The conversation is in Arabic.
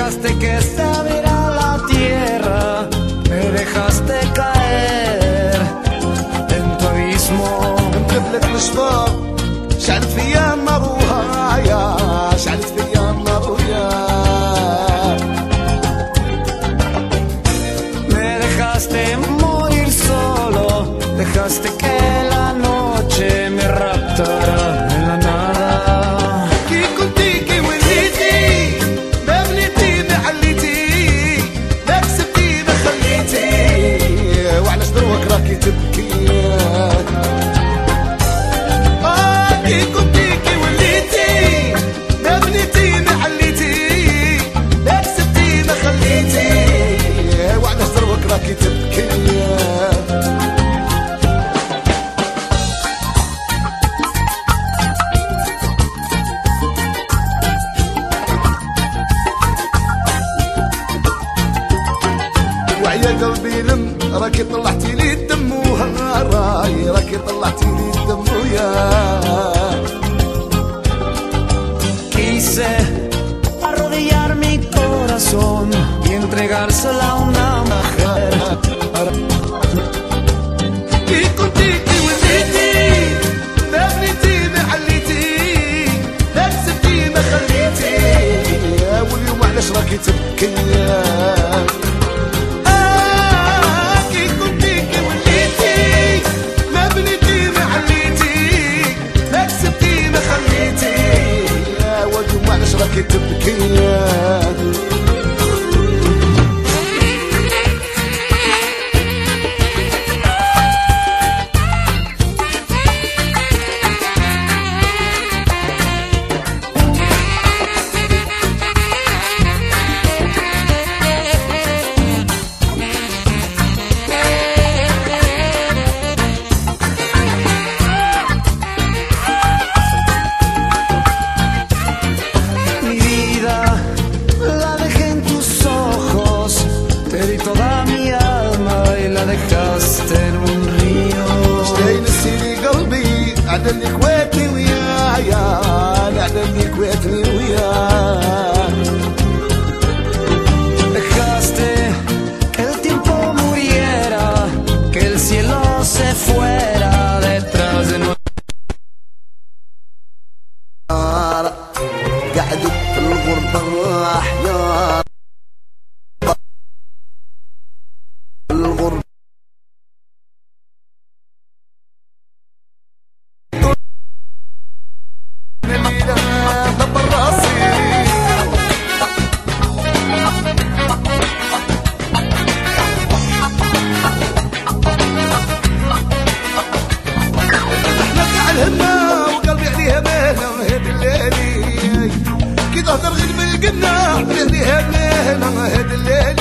dejaste que sabiera la tierra, me dejaste caer en tu abismo. مقبلك الشفاء شعلت فيا نارها يا شعلت فيا نارها. Me dejaste morir solo, dejaste que la noche me raptara en la nada. كي كنتي كي وليتي ما بنيتي ما عليتي ما كسبتي ما خليتي وعلاش دروك راكي تبكي. كي كنتي كي وليتي ما بنيتي ما عليتي ما كسبتي ما خليتي وعلاش دروك راكي تبكي. وعيا قلبي لم راكي طلعتي لي الدم وهاراي راكي طلعتي لي الدم ويا. Quise arrodillar mi corazón y entregársela a una mujer. كي كنتي كي وليتي ما بنيتي ما عليتي ما كسبتي ما خليتي واليوم علاش راكي تبكي. كي كنتي كي وليتي ما بنيتي ما عليتي ما كسبتي ما خليتي واليوم علاش راكي تبكي. Mi vida la dejé en tus ojos, te di toda mi alma y la dejaste en un río. شتي نسيني قلبي عدل اللي كويتني ويايا عدل اللي كويتني ويايا. Dejaste que el tiempo muriera, que el cielo se fuera detrás de nosotros. قعدوا في الغربة أحيار الغربة دبر راسي احنا على الهمة وقلبي عليها مهلة وهاد الليلي كي تهدر غير بالقنا عليها مهلة هاد الليلي.